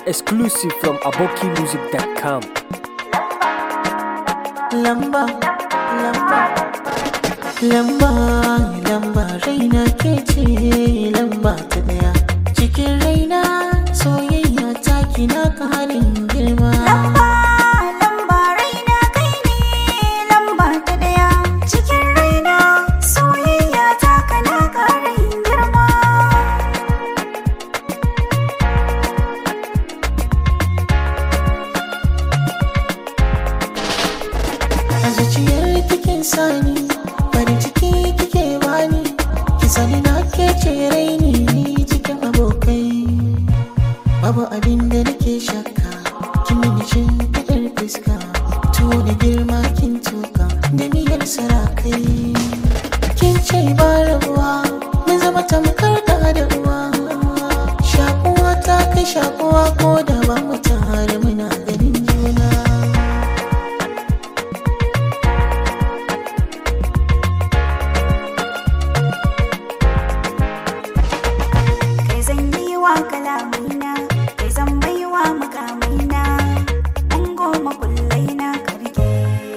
Exclusive from abokimusic.com. Lamba, lamba, lamba, lamba, raina ke ce lamba ta daya. Cikin raina soyayya ta kina ƙarin girma. Lamba, raina kai ne lamba ta daya. Cikin raina soyayya ta kana ƙarin girma. A zuciyar kikin sani farin ciki kike bani, ki sani na ke ce raini cikin abokai. Babu abin da nake shakka, kin mini shimfiɗar fuska, tuwo da girma kin tuka da miyar sarakai. Kin ce ba rabuwa mun zama tamkar da uwa, shakuwa ta kai shakuwa ko da ba mu tare muna ganin juna. Kalamina kai zan baiwa makamina, an goma kullai na karge.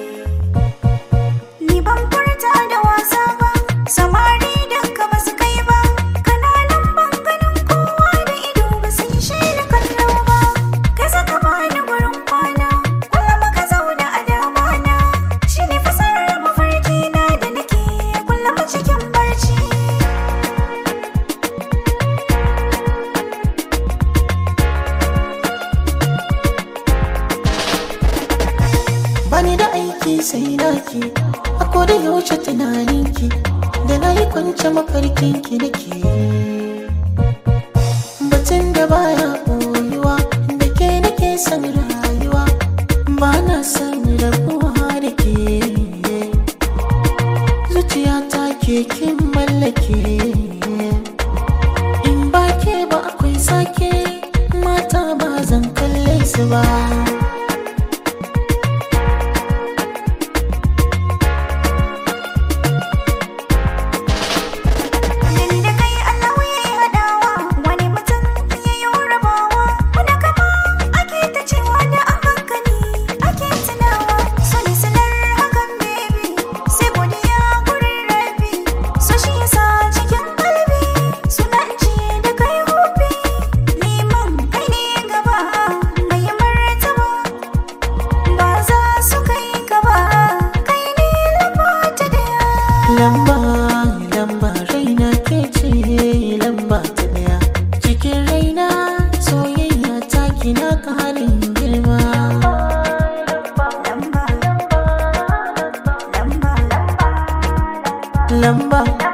Ni ban furta da wasa ba, samari danka ba su kai ba, kananan banganin kowa da ido ba su yi shaida kallo ba. Kai saka bani gurin kwana, kullum ka zauna a damana, shi ne fasarar mafarki na da nake kullum cikin barci. Bani da aiki sai naki, a koda yaushe tunaninki, da na yi kwance mafarkinki nake. Batun da baya koyuwa, da ke nake son rayuwa, ba na son rabuwa da ke. Zuciya ta ke kin mallake, in ba ke ba akwai sake, mata ba zan kalle su ba. Lamba, lamba, raina ke ce lamba ta daya. Cikin raina soyayya ta kina ƙarin girma. Lamba.